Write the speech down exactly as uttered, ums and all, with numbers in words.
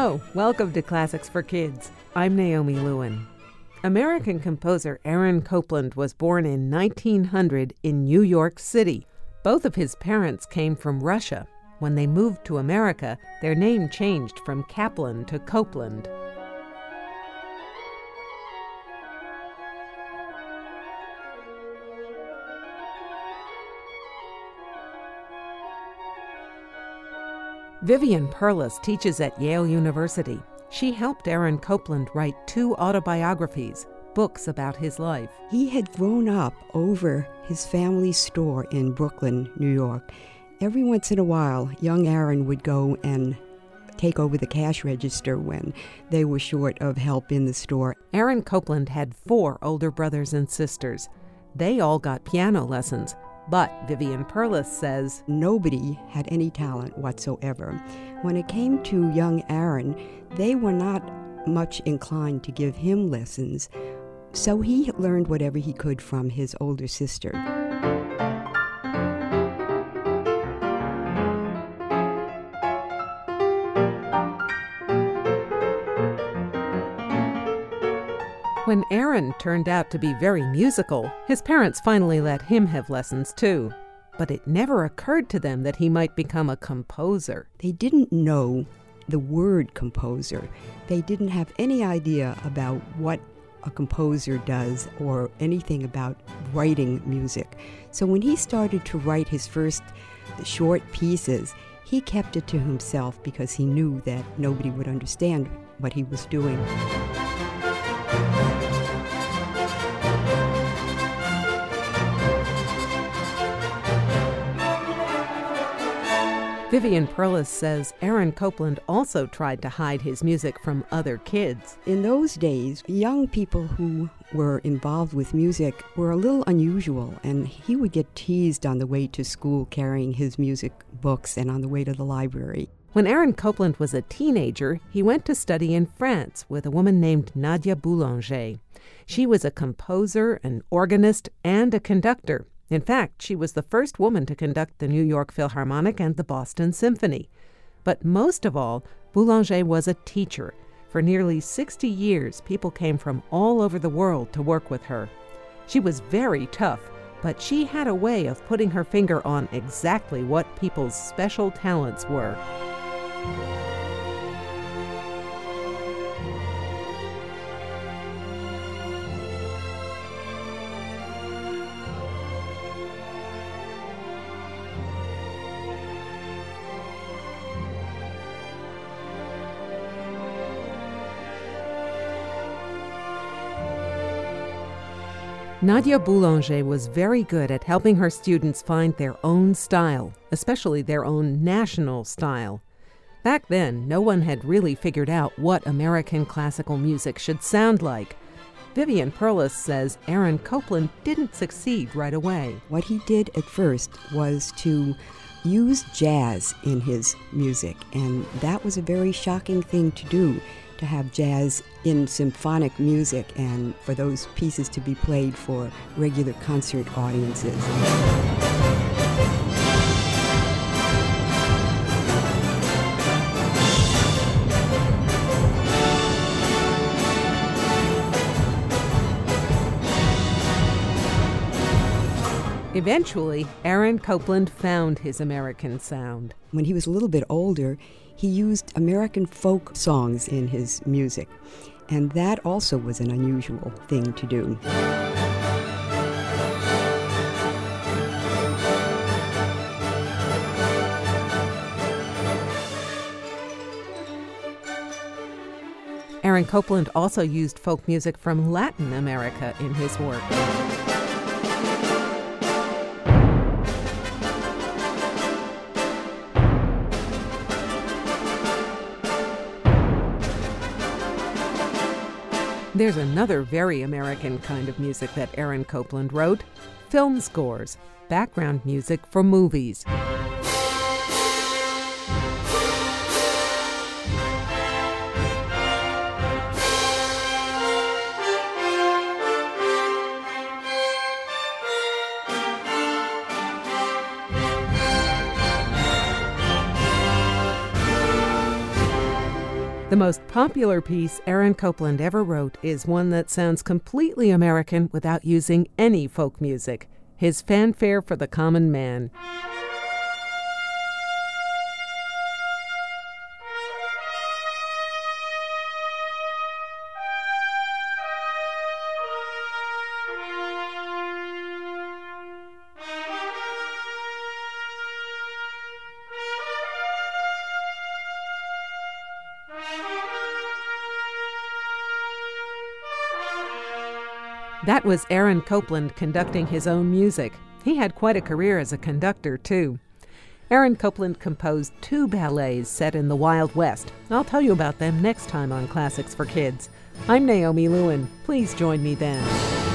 Hello, welcome to Classics for Kids. I'm Naomi Lewin. American composer Aaron Copland was born in nineteen hundred in New York City. Both of his parents came from Russia. When they moved to America, their name changed from Kaplan to Copland. Vivian Perlis teaches at Yale University. She helped Aaron Copland write two autobiographies, books about his life. He had grown up over his family's store in Brooklyn, New York. Every once in a while, young Aaron would go and take over the cash register when they were short of help in the store. Aaron Copland had four older brothers and sisters. They all got piano lessons. But Vivian Perlis says nobody had any talent whatsoever. When it came to young Aaron, they were not much inclined to give him lessons, so he learned whatever he could from his older sister. When Aaron turned out to be very musical, his parents finally let him have lessons too. But it never occurred to them that he might become a composer. They didn't know the word composer. They didn't have any idea about what a composer does or anything about writing music. So when he started to write his first short pieces, he kept it to himself because he knew that nobody would understand what he was doing. Vivian Perlis says Aaron Copland also tried to hide his music from other kids. In those days, young people who were involved with music were a little unusual, and he would get teased on the way to school carrying his music books and on the way to the library. When Aaron Copland was a teenager, he went to study in France with a woman named Nadia Boulanger. She was a composer, an organist, and a conductor. In fact, she was the first woman to conduct the New York Philharmonic and the Boston Symphony. But most of all, Boulanger was a teacher. For nearly sixty years, people came from all over the world to work with her. She was very tough, but she had a way of putting her finger on exactly what people's special talents were. Nadia Boulanger was very good at helping her students find their own style, especially their own national style. Back then, no one had really figured out what American classical music should sound like. Vivian Perlis says Aaron Copland didn't succeed right away. What he did at first was to use jazz in his music, and that was a very shocking thing to do, to have jazz in symphonic music and for those pieces to be played for regular concert audiences. Eventually, Aaron Copland found his American sound. When he was a little bit older, he used American folk songs in his music, and that also was an unusual thing to do. Aaron Copland also used folk music from Latin America in his work. There's another very American kind of music that Aaron Copland wrote: film scores, background music for movies. The most popular piece Aaron Copland ever wrote is one that sounds completely American without using any folk music, his Fanfare for the Common Man. That was Aaron Copland conducting his own music. He had quite a career as a conductor, too. Aaron Copland composed two ballets set in the Wild West. I'll tell you about them next time on Classics for Kids. I'm Naomi Lewin. Please join me then.